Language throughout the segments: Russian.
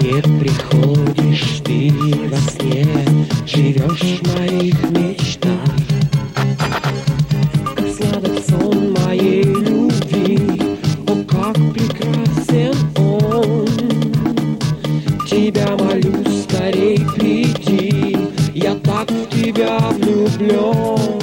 мир приходишь ты во сне, живешь в моих мечтах. Как сладок сон моей любви, о, как прекрасен он. Тебя молю, скорей приди, я так в тебя влюблен.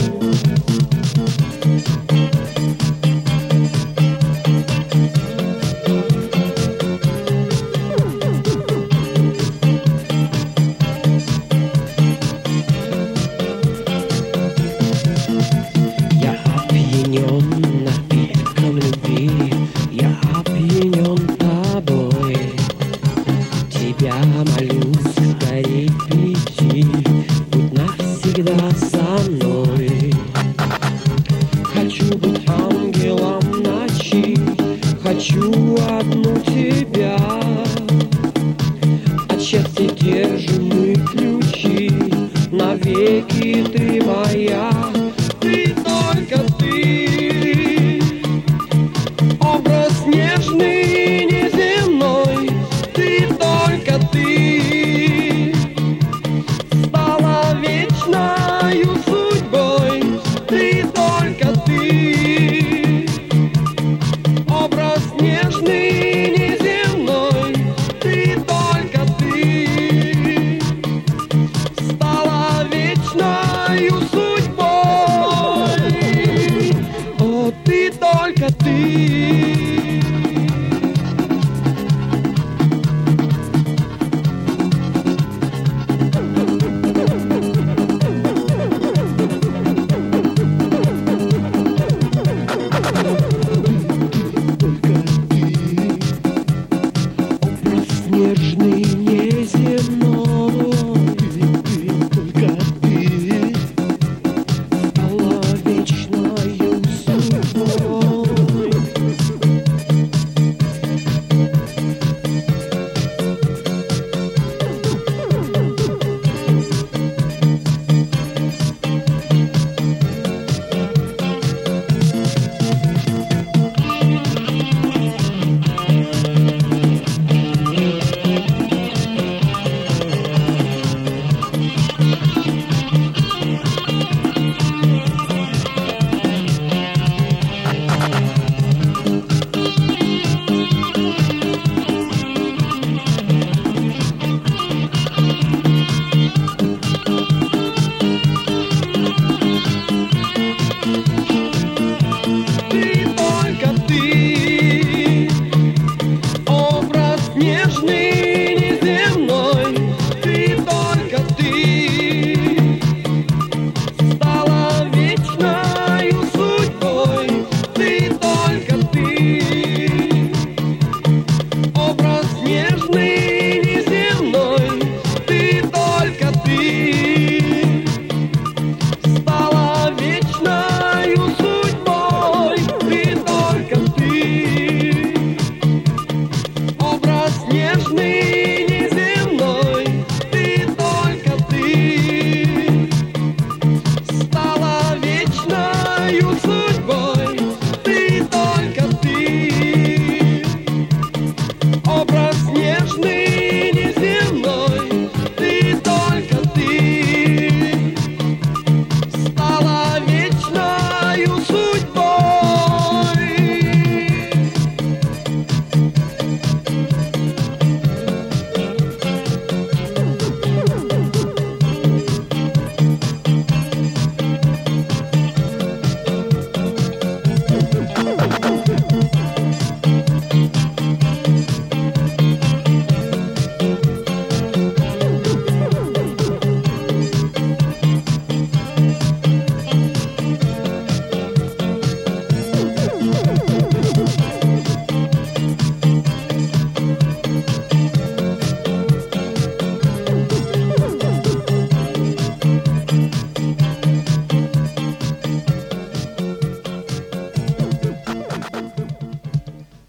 Напитком любви, я опьянен тобой. Тебя молю, скорей приди, будь навсегда со мной. Хочу быть ангелом ночи, хочу одну тебя. От счастья держим мы ключи, навеки ты моя. Ты только ты, образ нежный, неземной. Ты только ты, стала вечною судьбой. Ты только ты, образ нежный, неземной. Ты только ты, стала вечною судьбой. О, ты только ты. Нежный, неземной, ты только ты, стала вечною судьбой. Нежный, неземной, ты только ты, стала вечною судьбой. Ты только ты, образ нежный, неземной. Ты только ты, стала вечною судьбой. Ты только ты, образ нежный.